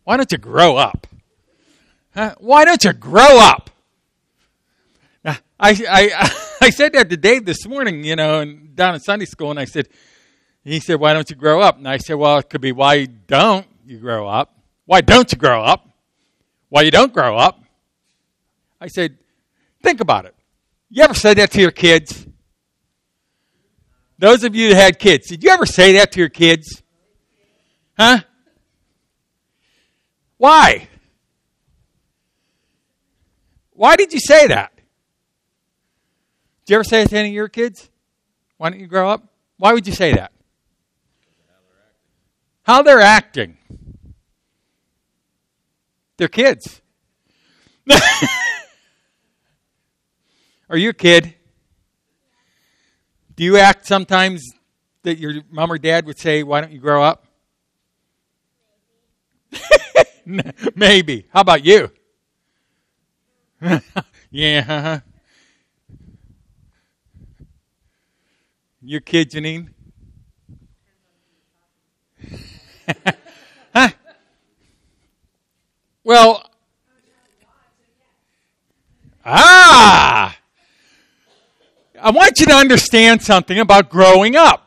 Why don't you grow up? Huh? Why don't you grow up? Now, I said that to Dave this morning, and down in Sunday school, and he said, why don't you grow up? And I said, well, it could be, why don't you grow up? Why don't you grow up? Why you don't grow up? I said, think about it. You ever say that to your kids? Those of you that had kids, did you ever say that to your kids? Huh? Why? Why did you say that? Did you ever say it to any of your kids? Why don't you grow up? Why would you say that? How they're acting. They're kids. Are you a kid? Do you act sometimes that your mom or dad would say, why don't you grow up? Maybe. How about you? Yeah. You a kid, Janine? Huh? Well, I want you to understand something about growing up.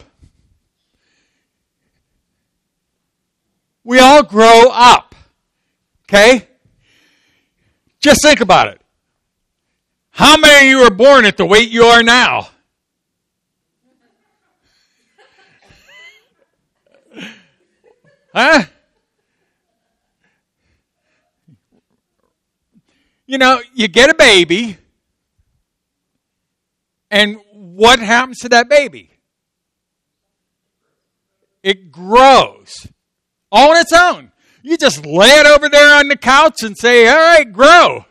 We all grow up, okay? Just think about it. How many of you were born at the weight you are now? Huh? You get a baby, and what happens to that baby? It grows all on its own. You just lay it over there on the couch and say, all right, grow.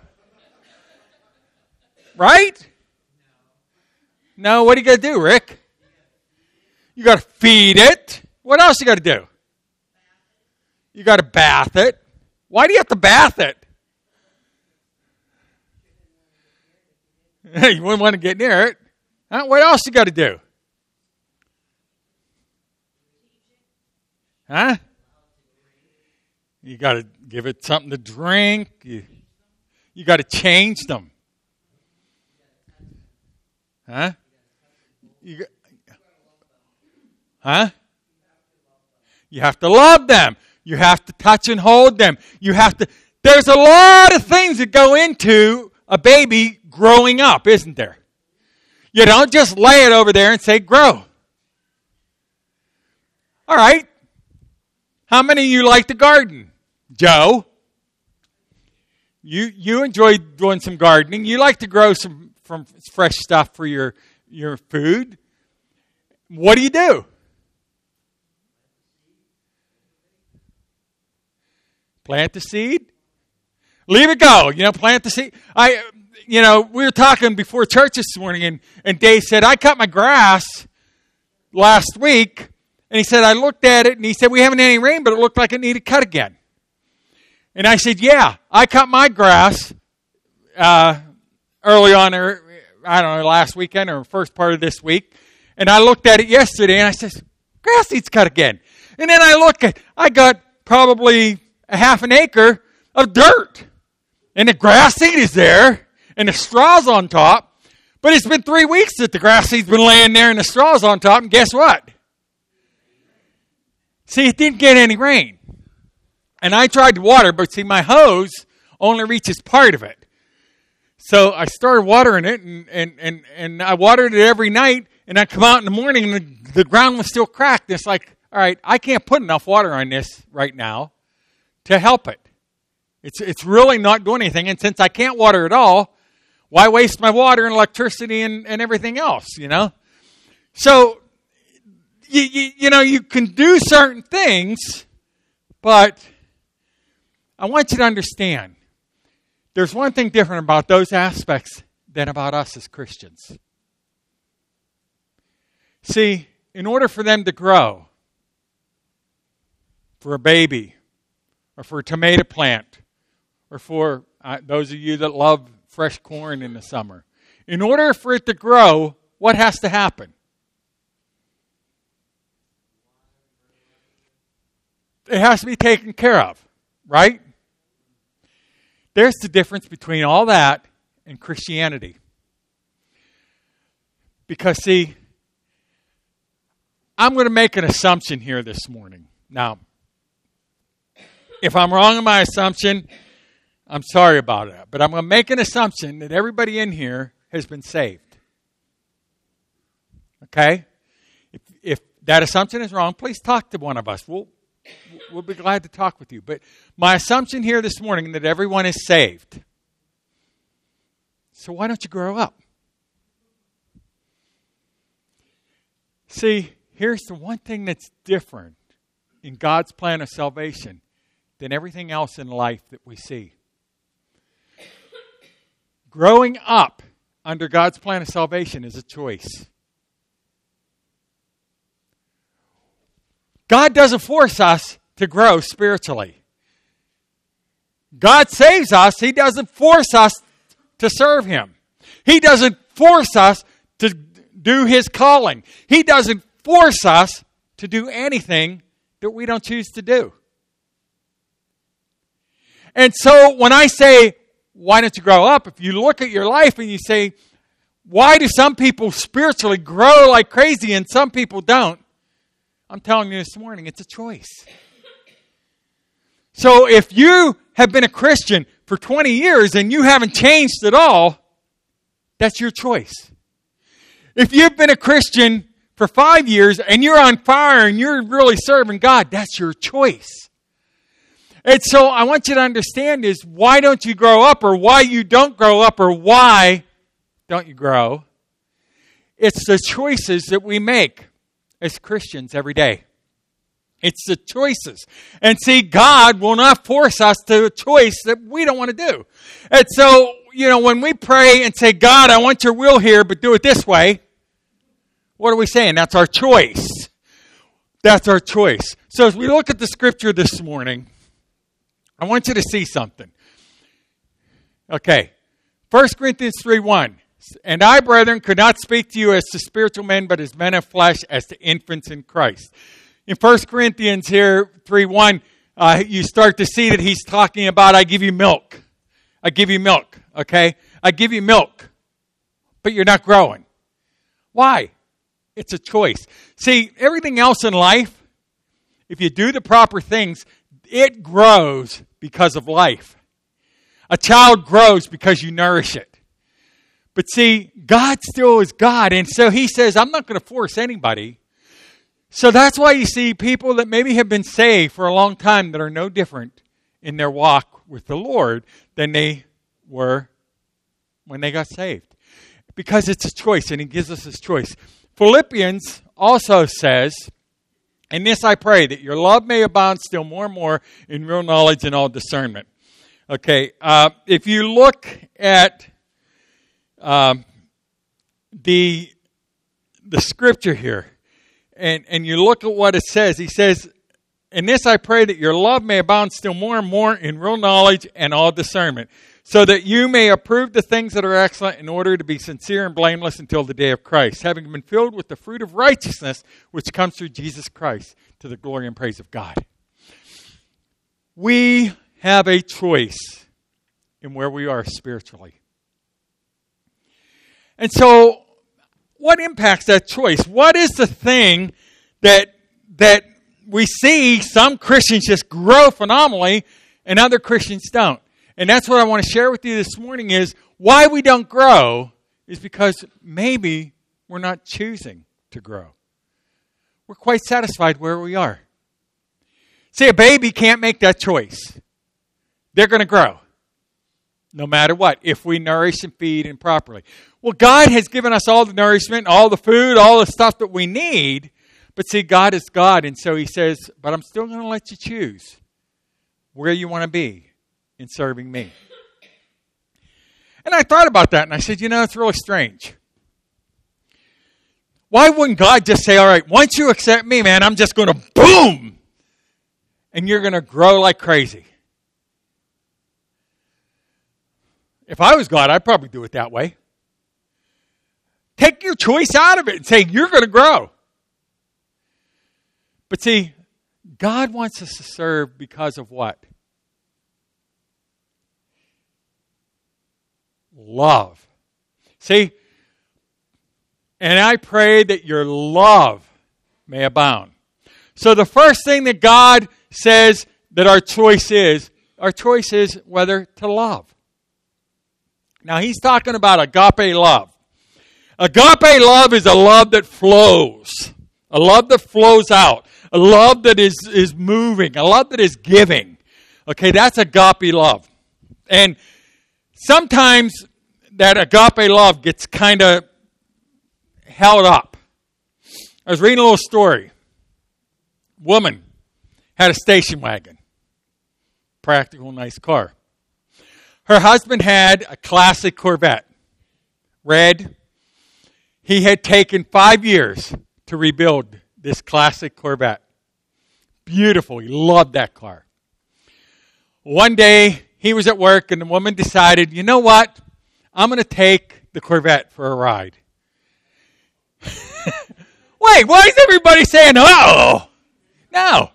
Right? No, what do you got to do, Rick? You got to feed it. What else you got to do? You got to bath it. Why do you have to bath it? You wouldn't want to get near it. Huh? What else you got to do? Huh? You got to give it something to drink. You got to change them. Huh? Huh? You have to love them. You have to touch and hold them. There's a lot of things that go into a baby growing up, isn't there? You don't just lay it over there and say, grow. All right. How many of you like to garden? Joe? You enjoy doing some gardening. You like to grow some fresh stuff for your food. What do? Plant the seed? Leave it go. Plant the seed. We were talking before church this morning, and Dave said, I cut my grass last week, and he said, I looked at it, and he said, we haven't had any rain, but it looked like it needed cut again. And I said, yeah, I cut my grass early on, last weekend or first part of this week, and I looked at it yesterday, and I said, grass needs cut again. And then I got probably a half an acre of dirt, and the grass seed is there, and the straw's on top, but it's been 3 weeks that the grass seed's been laying there and the straw's on top, and guess what? See, it didn't get any rain. And I tried to water, but see, my hose only reaches part of it. So I started watering it, and I watered it every night, and I come out in the morning, and the ground was still cracked. It's like, all right, I can't put enough water on this right now to help it. It's really not doing anything, and since I can't water at all, why waste my water and electricity and everything else, So, you can do certain things, but I want you to understand, there's one thing different about those aspects than about us as Christians. See, in order for them to grow, for a baby, or for a tomato plant, or for those of you that love fresh corn in the summer, in order for it to grow, what has to happen? It has to be taken care of. right? There's the difference between all that and Christianity. Because, see, I'm going to make an assumption here this morning. Now, if I'm wrong in my assumption, I'm sorry about it. But I'm going to make an assumption that everybody in here has been saved. Okay? If that assumption is wrong, please talk to one of us. We'll be glad to talk with you. But my assumption here this morning is that everyone is saved. So why don't you grow up? See, here's the one thing that's different in God's plan of salvation than everything else in life that we see. Growing up under God's plan of salvation is a choice. God doesn't force us to grow spiritually. God saves us. He doesn't force us to serve Him. He doesn't force us to do His calling. He doesn't force us to do anything that we don't choose to do. And so when I say, why don't you grow up? If you look at your life and you say, why do some people spiritually grow like crazy and some people don't? I'm telling you this morning, it's a choice. So if you have been a Christian for 20 years and you haven't changed at all, that's your choice. If you've been a Christian for 5 years and you're on fire and you're really serving God, that's your choice. And so I want you to understand is why don't you grow up, or why you don't grow up, or why don't you grow? It's the choices that we make as Christians every day. It's the choices. And see, God will not force us to a choice that we don't want to do. And so, when we pray and say, God, I want your will here, but do it this way, what are we saying? That's our choice. That's our choice. So as we look at the scripture this morning, I want you to see something. Okay. 1 Corinthians 3:1. And I, brethren, could not speak to you as to spiritual men, but as men of flesh, as to infants in Christ. In 1 Corinthians here, 3:1, you start to see that he's talking about, I give you milk. I give you milk, okay? I give you milk, but you're not growing. Why? It's a choice. See, everything else in life, if you do the proper things, it grows because of life. A child grows because you nourish it. But see, God still is God. And so he says, I'm not going to force anybody. So that's why you see people that maybe have been saved for a long time that are no different in their walk with the Lord than they were when they got saved. Because it's a choice, and he gives us this choice. Philippians also says, and this I pray, that your love may abound still more and more in real knowledge and all discernment. Okay, if you look at the scripture here, and you look at what it says, he says, in this I pray that your love may abound still more and more in real knowledge and all discernment, so that you may approve the things that are excellent in order to be sincere and blameless until the day of Christ, having been filled with the fruit of righteousness which comes through Jesus Christ, to the glory and praise of God. We have a choice in where we are spiritually. And so, what impacts that choice? What is the thing that we see some Christians just grow phenomenally and other Christians don't? And that's what I want to share with you this morning is why we don't grow is because maybe we're not choosing to grow. We're quite satisfied where we are. See, a baby can't make that choice. They're going to grow no matter what, if we nourish and feed and properly. Well, God has given us all the nourishment, all the food, all the stuff that we need. But see, God is God. And so he says, but I'm still going to let you choose where you want to be in serving me. And I thought about that, and I said, it's really strange. Why wouldn't God just say, all right, once you accept me, man, I'm just going to boom, and you're going to grow like crazy. If I was God, I'd probably do it that way. Take your choice out of it and say, you're going to grow. But see, God wants us to serve because of what? love. See? And I pray that your love may abound. So the first thing that God says that our choice is whether to love. Now he's talking about agape love. Agape love is a love that flows. A love that flows out. A love that is moving. A love that is giving. Okay, that's agape love. And sometimes that agape love gets kind of held up. I was reading a little story. Woman had a station wagon. Practical, nice car. Her husband had a classic Corvette. Red. He had taken 5 years to rebuild this classic Corvette. Beautiful. He loved that car. One day, he was at work, and the woman decided, you know what? I'm going to take the Corvette for a ride. Wait, why is everybody saying, oh? No.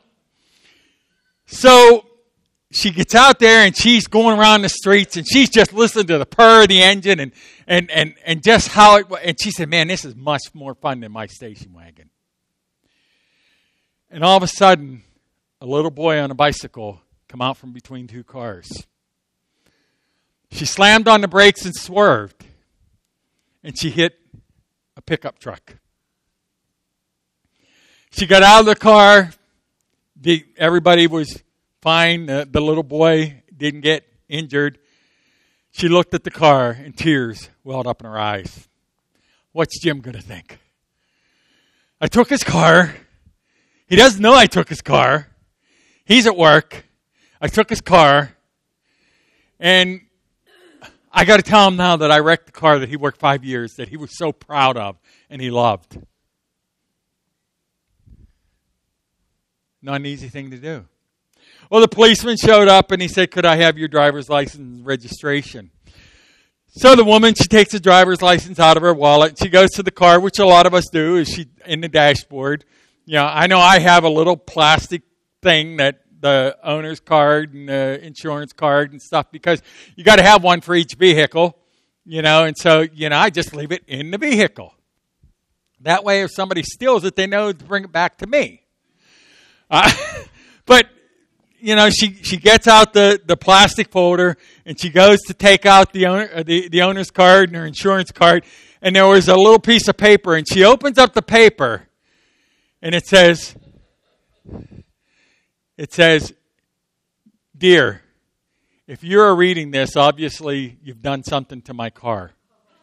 So she gets out there and she's going around the streets and she's just listening to the purr of the engine and just how it, and she said, man, this is much more fun than my station wagon. And all of a sudden, a little boy on a bicycle come out from between two cars. She slammed on the brakes and swerved, and she hit a pickup truck. She got out of the car. Everybody was fine. The little boy didn't get injured. She looked at the car, and tears welled up in her eyes. What's Jim going to think? I took his car. He doesn't know I took his car. He's at work. I took his car. And I got to tell him now that I wrecked the car that he worked 5 years, that he was so proud of and he loved. Not an easy thing to do. Well, the policeman showed up and he said, could I have your driver's license and registration? So the woman, she takes the driver's license out of her wallet. She goes to the car, which a lot of us do, is she in the dashboard. You know I have a little plastic thing that the owner's card and the insurance card and stuff, because you got to have one for each vehicle, and so, I just leave it in the vehicle. That way, if somebody steals it, they know to bring it back to me. But, she gets out the plastic folder and she goes to take out the owner's card and her insurance card, and there was a little piece of paper, and she opens up the paper and it says, dear, if you're reading this, obviously you've done something to my car.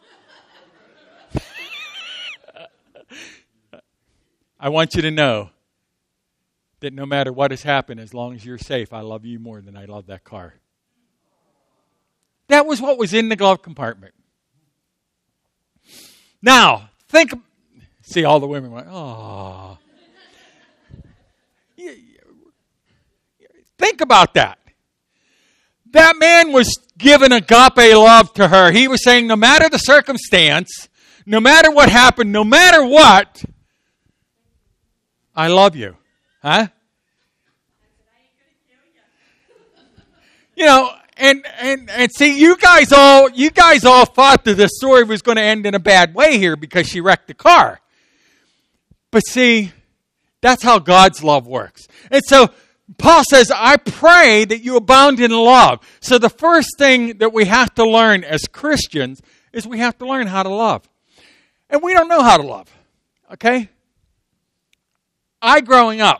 I want you to know that no matter what has happened, as long as you're safe, I love you more than I love that car. That was what was in the glove compartment. Now, see, all the women went, oh. Think about that. That man was giving agape love to her. He was saying, no matter the circumstance, no matter what happened, no matter what, I love you. Huh? And see, you guys all thought that the story was going to end in a bad way here because she wrecked the car. But see, that's how God's love works. And so Paul says, I pray that you abound in love. So the first thing that we have to learn as Christians is we have to learn how to love. And we don't know how to love. Okay? Growing up,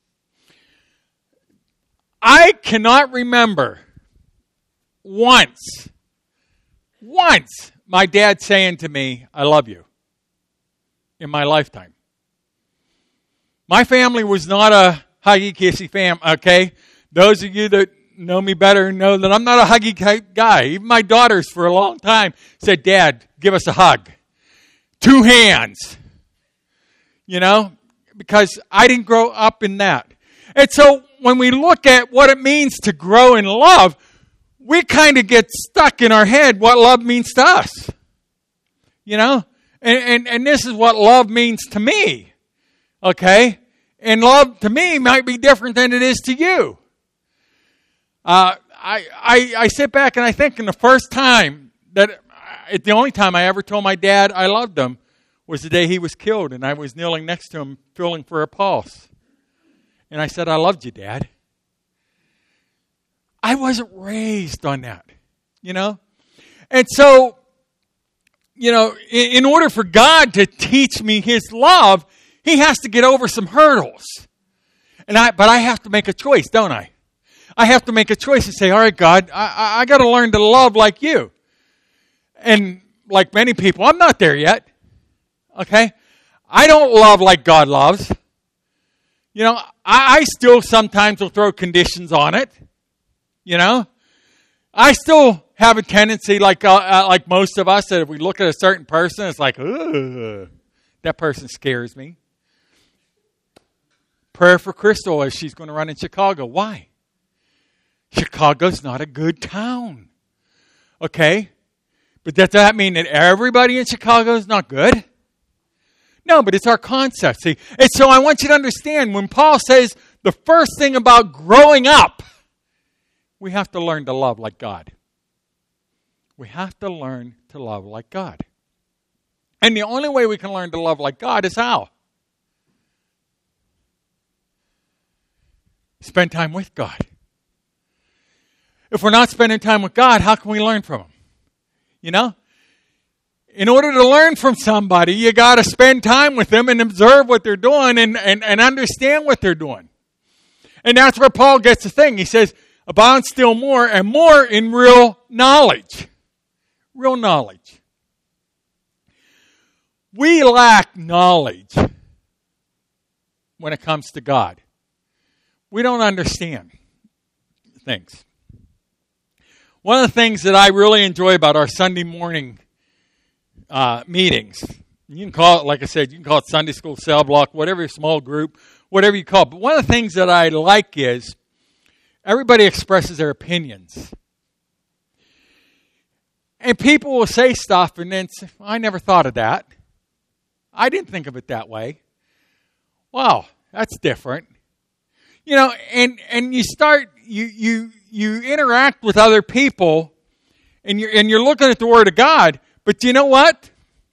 I cannot remember once my dad saying to me, I love you, in my lifetime. My family was not a huggy, kissy family, okay? Those of you that know me better know that I'm not a huggy type guy. Even my daughters for a long time said, Dad, give us a hug. 2 hands. Because I didn't grow up in that. And so when we look at what it means to grow in love, we kind of get stuck in our head what love means to us. And this is what love means to me. Okay? And love to me might be different than it is to you. I sit back and I think in the first time that the only time I ever told my dad I loved him was the day he was killed, and I was kneeling next to him, feeling for a pulse. And I said, I loved you, Dad. I wasn't raised on that, you know? And so, you know, in order for God to teach me his love, he has to get over some hurdles. But I have to make a choice, don't I? I have to make a choice and say, all right, God, I got to learn to love like you. And like many people, I'm not there yet. Okay? I don't love like God loves. You know, I still sometimes will throw conditions on it. You know? I still have a tendency, like most of us, that if we look at a certain person, it's like, ugh, that person scares me. Prayer for Crystal as she's going to run in Chicago. Why? Chicago's not a good town. Okay? But does that mean that everybody in Chicago is not good? No, but it's our concept. See? And so I want you to understand, when Paul says the first thing about growing up, we have to learn to love like God. We have to learn to love like God. And the only way we can learn to love like God is how? Spend time with God. If we're not spending time with God, how can we learn from him? You know? In order to learn from somebody, you got to spend time with them and observe what they're doing and understand what they're doing. And that's where Paul gets the thing. He says, abound still more and more in real knowledge. Real knowledge. We lack knowledge when it comes to God. We don't understand things. One of the things that I really enjoy about our Sunday morning meetings, you can call it, like I said, you can call it Sunday school, cell block, whatever, small group, whatever you call it. But one of the things that I like is everybody expresses their opinions. And people will say stuff and then say, I never thought of that. I didn't think of it that way. Wow, that's different. You know, and you start, you interact with other people and you're looking at the Word of God. But you know what?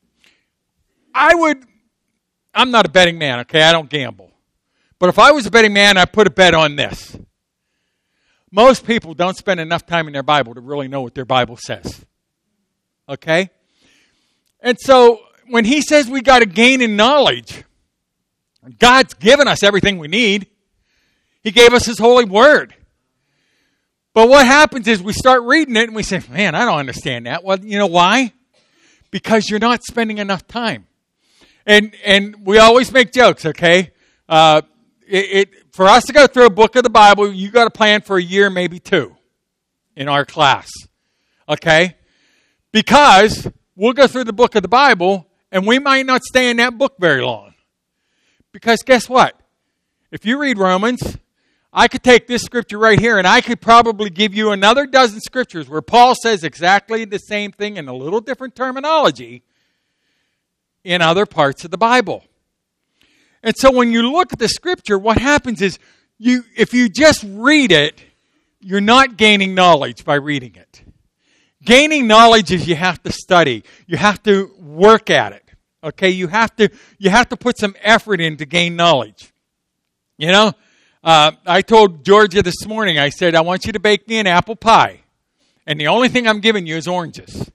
I'm not a betting man, okay? I don't gamble. But if I was a betting man, I'd put a bet on this. Most people don't spend enough time in their Bible to really know what their Bible says. Okay? And so when he says we got to gain in knowledge, God's given us everything we need. He gave us his holy word. But what happens is we start reading it and we say, man, I don't understand that. Well, you know why? Because you're not spending enough time. And we always make jokes, okay? For us to go through a book of the Bible, you got to plan for a year, maybe 2 in our class. Okay? Because we'll go through the book of the Bible and we might not stay in that book very long. Because guess what? If you read Romans, I could take this scripture right here and I could probably give you another dozen scriptures where Paul says exactly the same thing in a little different terminology in other parts of the Bible. And so when you look at the scripture, what happens is if you just read it, you're not gaining knowledge by reading it. Gaining knowledge is you have to study. You have to work at it. Okay, you have to put some effort in to gain knowledge. You know, I told Georgia this morning, I said, I want you to bake me an apple pie. And the only thing I'm giving you is oranges.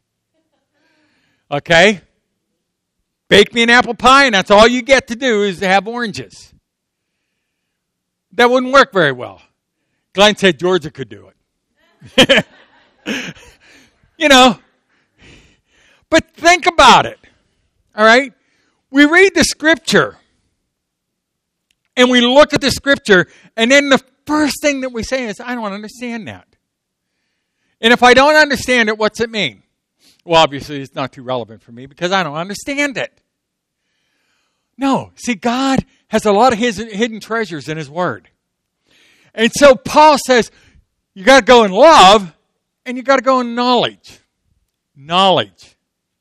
Okay? Bake me an apple pie, and that's all you get to do is to have oranges. That wouldn't work very well. Glenn said Georgia could do it. You know, but think about it. All right? We read the scripture, and we look at the scripture, and then the first thing that we say is, I don't understand that. And if I don't understand it, what's it mean? Well, obviously, it's not too relevant for me because I don't understand it. No. See, God has a lot of his hidden treasures in his word. And so Paul says, you got to go in love and you got to go in knowledge. Knowledge.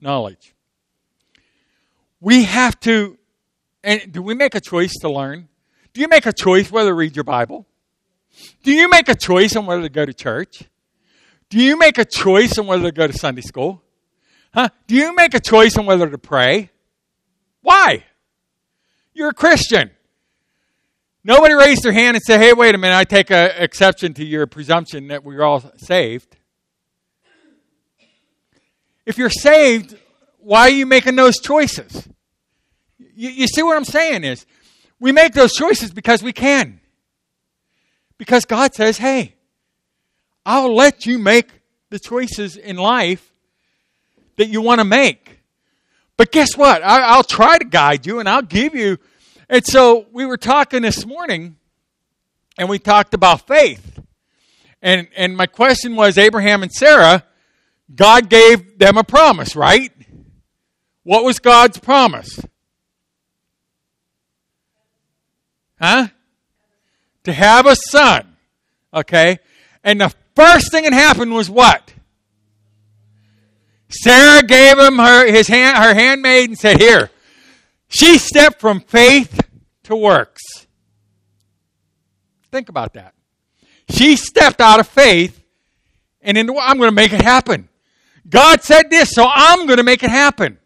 We have to, and do we make a choice to learn? Do you make a choice whether to read your Bible? Do you make a choice on whether to go to church? Do you make a choice on whether to go to Sunday school? Huh? Do you make a choice on whether to pray? Why? You're a Christian. Nobody raised their hand and said, hey, wait a minute, I take an exception to your presumption that we're all saved. If you're saved, why are you making those choices? You see what I'm saying is, we make those choices because we can. Because God says, hey, I'll let you make the choices in life that you want to make. But guess what? I'll try to guide you and I'll give you. And so we were talking this morning and we talked about faith. And my question was, Abraham and Sarah, God gave them a promise, right? What was God's promise? Huh? To have a son. Okay? And the first thing that happened was what? Sarah gave him her handmaid and said, here. She stepped from faith to works. Think about that. She stepped out of faith and into, I'm going to make it happen. God said this, so I'm going to make it happen.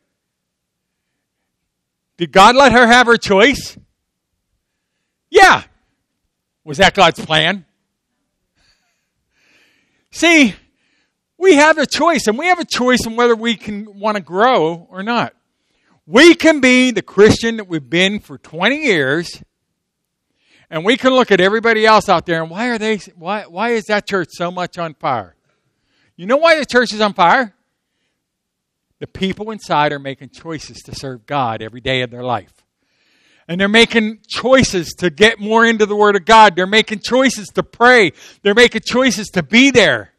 Did God let her have her choice? Yeah. Was that God's plan? See, we have a choice, and we have a choice on whether we can want to grow or not. We can be the Christian that we've been for 20 years, and we can look at everybody else out there, and why is that church so much on fire? You know why the church is on fire? The people inside are making choices to serve God every day of their life. And they're making choices to get more into the Word of God. They're making choices to pray. They're making choices to be there.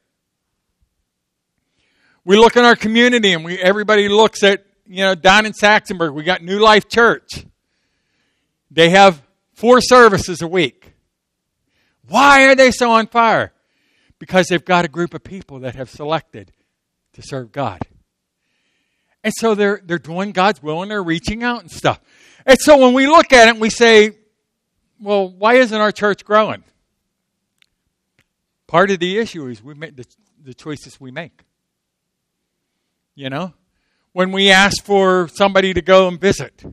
We look in our community and everybody looks at, down in Saxonburg, we got New Life Church. They have 4 services a week. Why are they so on fire? Because they've got a group of people that have selected to serve God. And so they're doing God's will and they're reaching out and stuff. And so when we look at it, we say, well, why isn't our church growing? Part of the issue is we make the choices we make. When we ask for somebody to go and visit.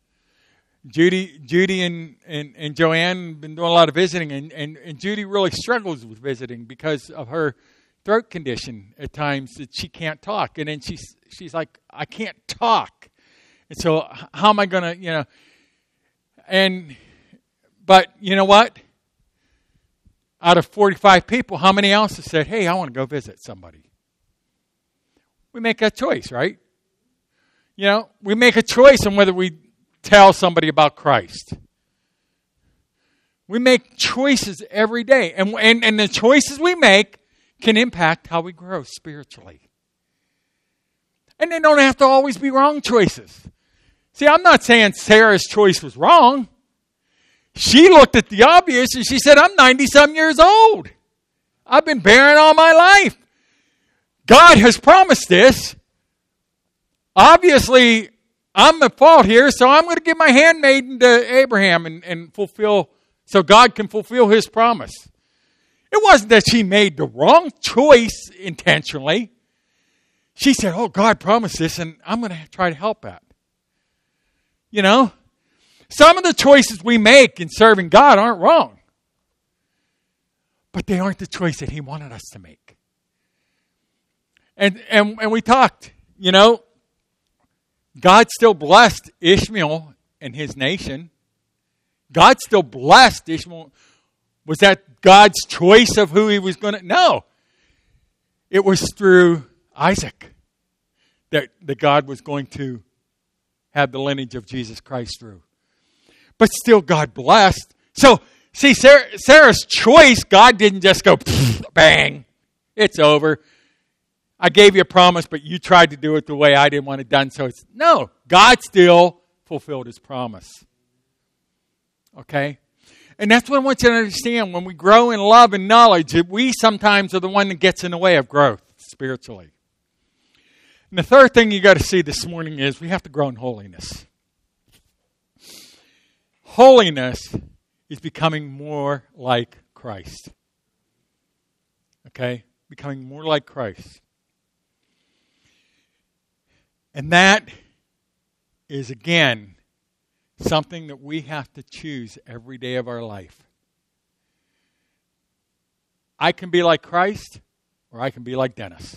Judy and Joanne have been doing a lot of visiting, and Judy really struggles with visiting because of her throat condition at times that she can't talk. And then she's like, I can't talk. And so how am I going to, but you know what? Out of 45 people, how many else have said, hey, I want to go visit somebody? We make that choice, right? We make a choice on whether we tell somebody about Christ. We make choices every day. And the choices we make can impact how we grow spiritually. And they don't have to always be wrong choices. See, I'm not saying Sarah's choice was wrong. She looked at the obvious and she said, I'm 90-some years old. I've been barren all my life. God has promised this. Obviously, I'm at fault here, so I'm going to give my handmaiden to Abraham and fulfill, so God can fulfill his promise. It wasn't that she made the wrong choice intentionally. She said, oh, God promised this, and I'm going to try to help that. Some of the choices we make in serving God aren't wrong. But they aren't the choice that he wanted us to make. And we talked, God still blessed Ishmael and his nation. God still blessed Ishmael. Was that God's choice of who he was going to? No. It was through Isaac that God was going to have the lineage of Jesus Christ through. But still God blessed. So, see, Sarah's choice, God didn't just go, bang, it's over. I gave you a promise, but you tried to do it the way I didn't want it done. So no, God still fulfilled his promise. Okay? And that's what I want you to understand. When we grow in love and knowledge, we sometimes are the one that gets in the way of growth spiritually. And the third thing you got to see this morning is we have to grow in holiness. Holiness is becoming more like Christ. Okay? Becoming more like Christ. And that is, again, something that we have to choose every day of our life. I can be like Christ, or I can be like Dennis.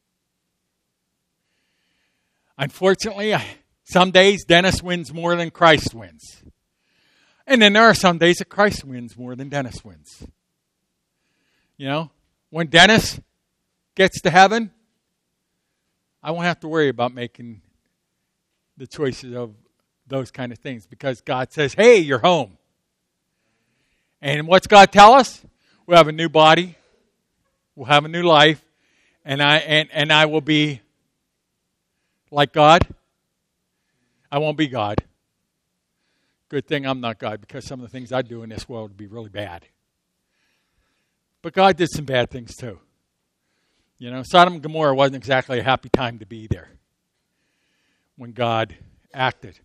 Unfortunately, some days Dennis wins more than Christ wins. And then there are some days that Christ wins more than Dennis wins. You know, when Dennis gets to heaven, I won't have to worry about making the choices of those kind of things because God says, hey, you're home. And what's God tell us? We'll have a new body. We'll have a new life. And I will be like God. I won't be God. Good thing I'm not God because some of the things I do in this world would be really bad. But God did some bad things too. You know, Sodom and Gomorrah wasn't exactly a happy time to be there when God acted.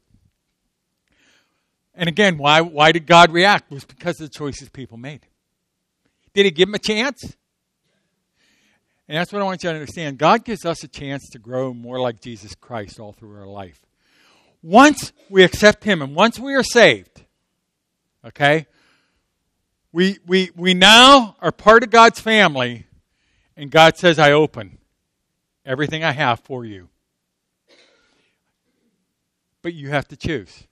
And again, why did God react? It was because of the choices people made. Did he give them a chance? And that's what I want you to understand. God gives us a chance to grow more like Jesus Christ all through our life. Once we accept him and once we are saved, okay, we now are part of God's family, and God says, I open everything I have for you. But you have to choose.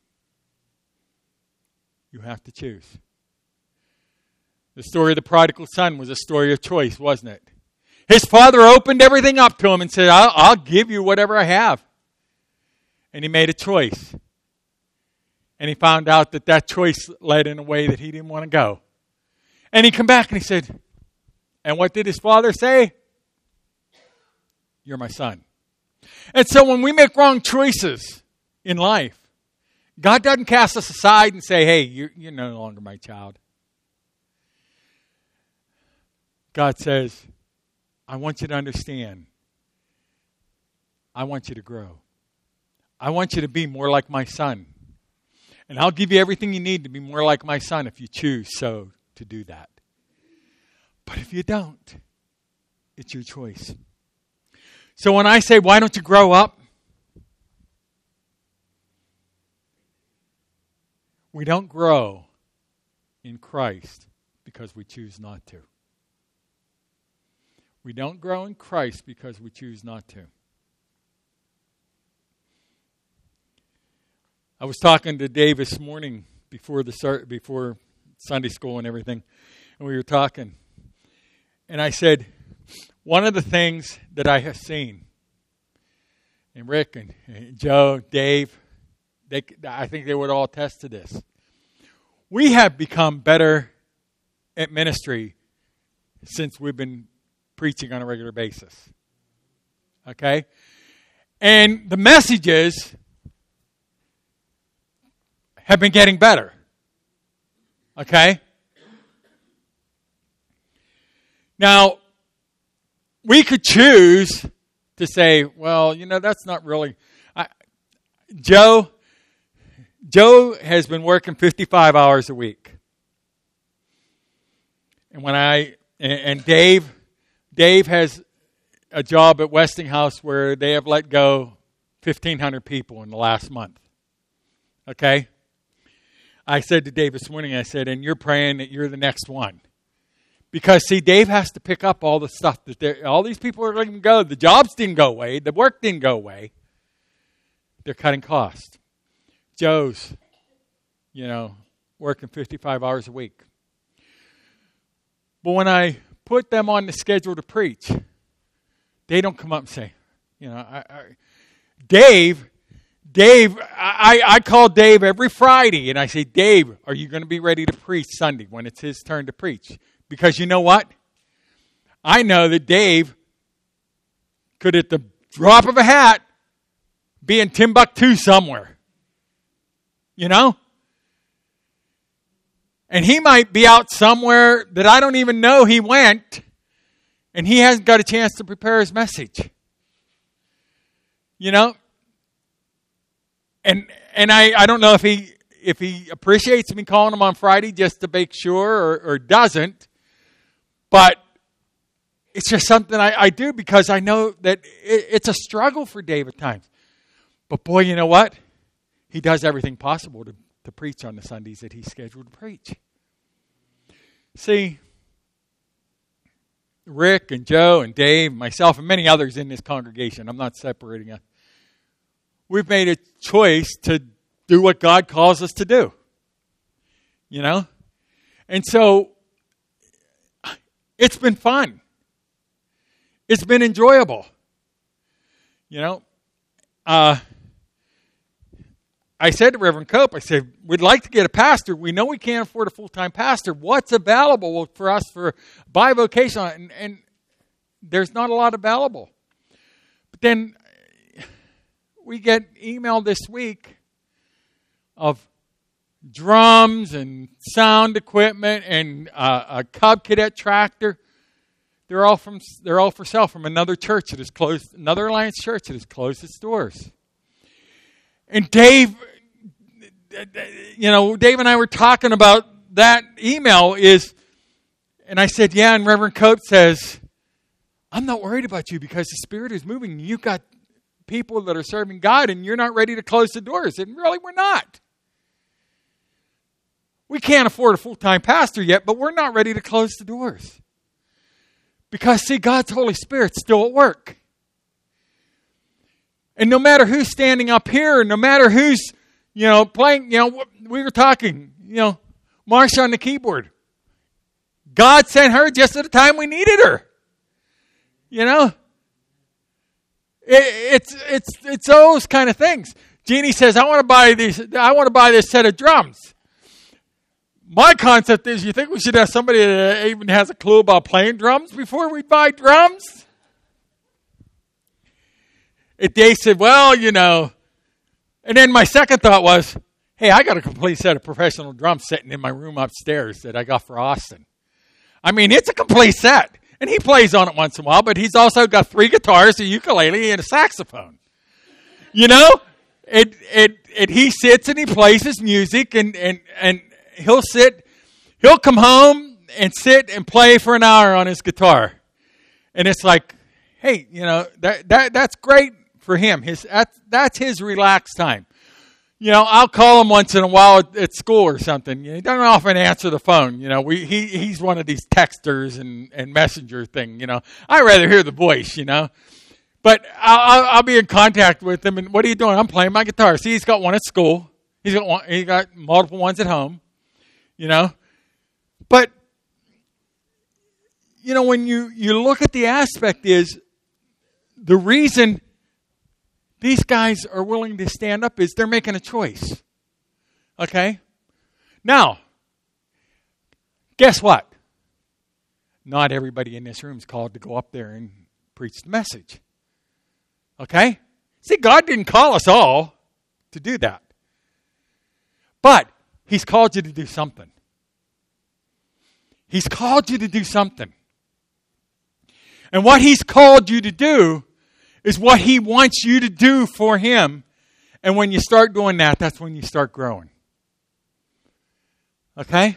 You have to choose. The story of the prodigal son was a story of choice, wasn't it? His father opened everything up to him and said, I'll give you whatever I have. And he made a choice. And he found out that choice led in a way that he didn't want to go. And he come back and he said, and what did his father say? You're my son. And so when we make wrong choices in life, God doesn't cast us aside and say, hey, you're no longer my child. God says, I want you to understand. I want you to grow. I want you to be more like my son. And I'll give you everything you need to be more like my son if you choose so to do that. But if you don't, it's your choice. So when I say, why don't you grow up? We don't grow in Christ because we choose not to. We don't grow in Christ because we choose not to. I was talking to Dave this morning before Sunday school and everything, and we were talking. And I said, one of the things that I have seen, and Rick and Joe, Dave, I think they would all attest to this. We have become better at ministry since we've been preaching on a regular basis. Okay? And the messages have been getting better. Okay? Now, we could choose to say, well, that's not really... Joe has been working 55 hours a week. And Dave has a job at Westinghouse where they have let go 1,500 people in the last month. Okay? I said to Dave this morning, I said, and you're praying that you're the next one. Because, see, Dave has to pick up all the stuff that all these people are letting go. The jobs didn't go away. The work didn't go away. They're cutting costs. Joe's, working 55 hours a week. But when I put them on the schedule to preach, they don't come up and say, Dave, I call Dave every Friday and I say, Dave, are you going to be ready to preach Sunday when it's his turn to preach? Because you know what? I know that Dave could, at the drop of a hat, be in Timbuktu somewhere. And he might be out somewhere that I don't even know he went, and he hasn't got a chance to prepare his message. And I don't know if he appreciates me calling him on Friday just to make sure or doesn't, but it's just something I do because I know that it's a struggle for Dave at times. But boy, you know what? He does everything possible to preach on the Sundays that he's scheduled to preach. See, Rick and Joe and Dave, myself, and many others in this congregation, I'm not separating us, we've made a choice to do what God calls us to do. You know? And so, it's been fun. It's been enjoyable. You know? I said to Reverend Cope, I said, we'd like to get a pastor. We know we can't afford a full-time pastor. What's available for us for bivocational? And there's not a lot available. But then we get email this week of drums and sound equipment and a Cub Cadet tractor. They're all for sale from another church that has closed, another Alliance church that has closed its doors. And Dave and I were talking about that email and I said, yeah, and Reverend Coates says, I'm not worried about you because the Spirit is moving. You've got people that are serving God and you're not ready to close the doors. And really, we're not. We can't afford a full-time pastor yet, but we're not ready to close the doors. Because, see, God's Holy Spirit's still at work. And no matter who's standing up here, no matter who's, playing, we were talking, Marsha on the keyboard. God sent her just at the time we needed her. It's those kind of things. Jeannie says, I want to buy this set of drums. My concept is, you think we should have somebody that even has a clue about playing drums before we buy drums? They said, well, And then my second thought was, hey, I got a complete set of professional drums sitting in my room upstairs that I got for Austin. I mean, it's a complete set. And he plays on it once in a while, but he's also got 3 guitars, a ukulele, and a saxophone. And he sits and he plays his music, and he'll come home and sit and play for an hour on his guitar. And it's like, hey, that's great for him. That's his relaxed time. I'll call him once in a while at school or something. He doesn't often answer the phone. He's one of these texters and messenger thing. I'd rather hear the voice. But I'll be in contact with him. And what are you doing? I'm playing my guitar. See, he's got one at school. He got multiple ones at home. But when you look at the aspect is the reason these guys are willing to stand up is they're making a choice. Okay? Now, guess what? Not everybody in this room is called to go up there and preach the message. Okay? See, God didn't call us all to do that. But He's called you to do something. He's called you to do something. And what He's called you to do is what He wants you to do for Him. And when you start doing that, that's when you start growing. Okay?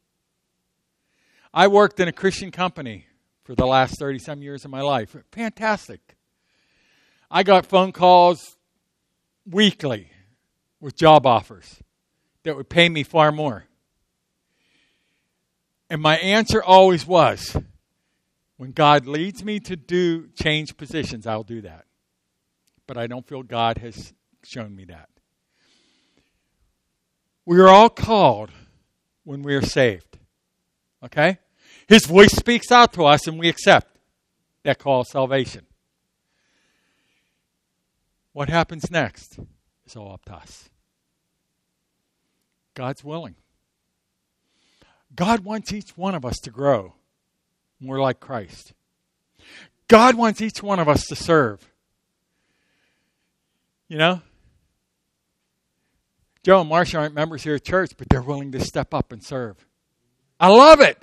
I worked in a Christian company for the last 30-some years of my life. Fantastic. I got phone calls weekly with job offers that would pay me far more. And my answer always was, when God leads me to change positions, I'll do that. But I don't feel God has shown me that. We are all called when we are saved. Okay? His voice speaks out to us and we accept that call of salvation. What happens next is all up to us. God's willing. God wants each one of us to grow more like Christ. God wants each one of us to serve. Joe and Marsha aren't members here at church, but they're willing to step up and serve. I love it.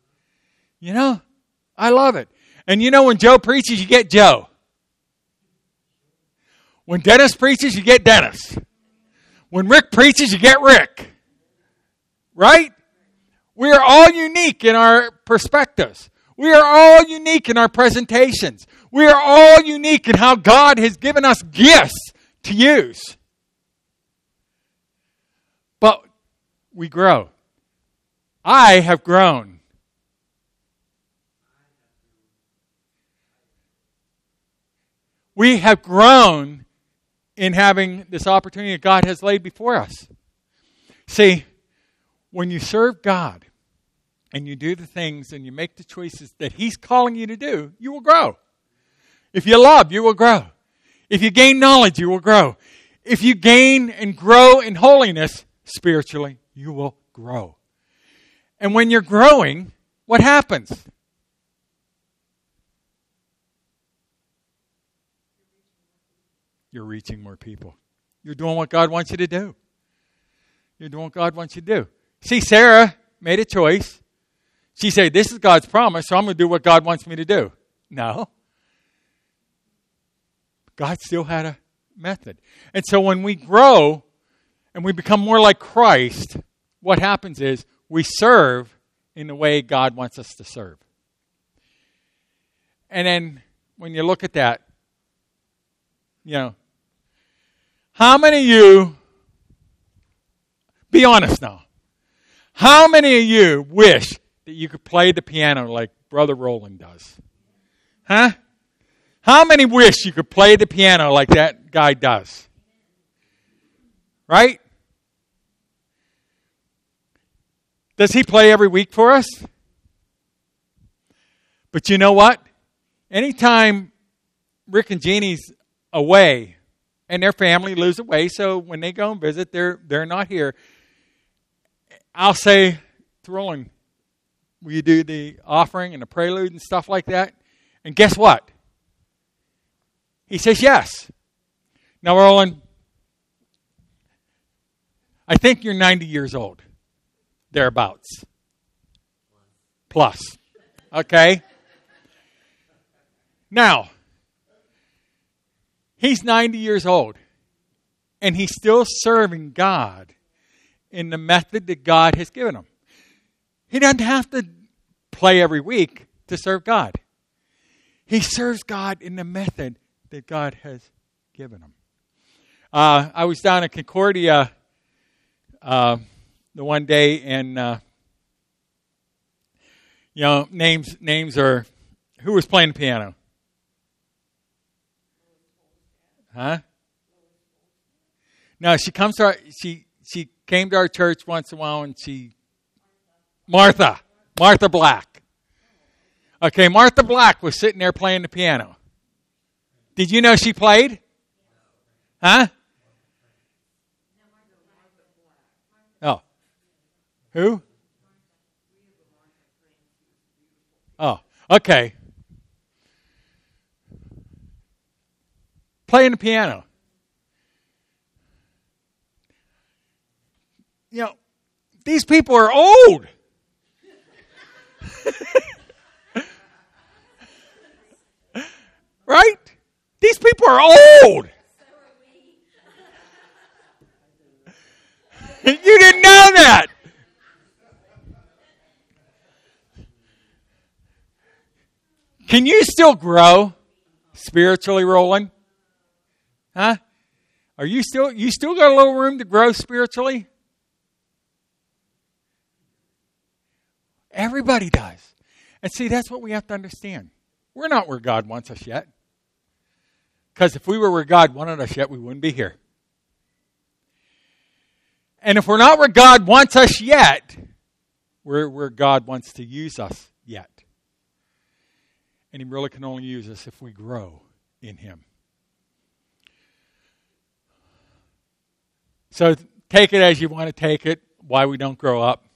I love it. And when Joe preaches, you get Joe. When Dennis preaches, you get Dennis. When Rick preaches, you get Rick. Right? We are all unique in our perspectives. We are all unique in our presentations. We are all unique in how God has given us gifts to use. But we grow. I have grown. We have grown in having this opportunity that God has laid before us. See, when you serve God and you do the things and you make the choices that He's calling you to do, you will grow. If you love, you will grow. If you gain knowledge, you will grow. If you gain and grow in holiness spiritually, you will grow. And when you're growing, what happens? You're reaching more people. You're doing what God wants you to do. You're doing what God wants you to do. See, Sarah made a choice. She said, this is God's promise, so I'm going to do what God wants me to do. No. God still had a method. And so when we grow and we become more like Christ, what happens is we serve in the way God wants us to serve. And then when you look at that, how many of you, be honest now, how many of you wish that you could play the piano like Brother Roland does? Huh? How many wish you could play the piano like that guy does? Right? Does he play every week for us? But you know what? Anytime Rick and Jeannie's away, and their family lives away, so when they go and visit, they're not here. I'll say to Roland, will you do the offering and the prelude and stuff like that? And guess what? He says yes. Now, Roland, I think you're 90 years old. Thereabouts. Plus. Okay? Now, he's 90 years old, and he's still serving God in the method that God has given him. He doesn't have to play every week to serve God. He serves God in the method that God has given him. I was down at Concordia the one day, and names are, who was playing the piano? Huh? No, she comes to our, she came to our church once in a while, and Martha Black. Okay, Martha Black was sitting there playing the piano. Did you know she played? Huh? Oh. Who? Oh, okay. Playing the piano. These people are old. Right? These people are old. You didn't know that. Can you still grow spiritually, Roland? Huh? You still got a little room to grow spiritually? Everybody does. And see, that's what we have to understand. We're not where God wants us yet. Because if we were where God wanted us yet, we wouldn't be here. And if we're not where God wants us yet, we're where God wants to use us yet. And He really can only use us if we grow in Him. So take it as you want to take it, why we don't grow up.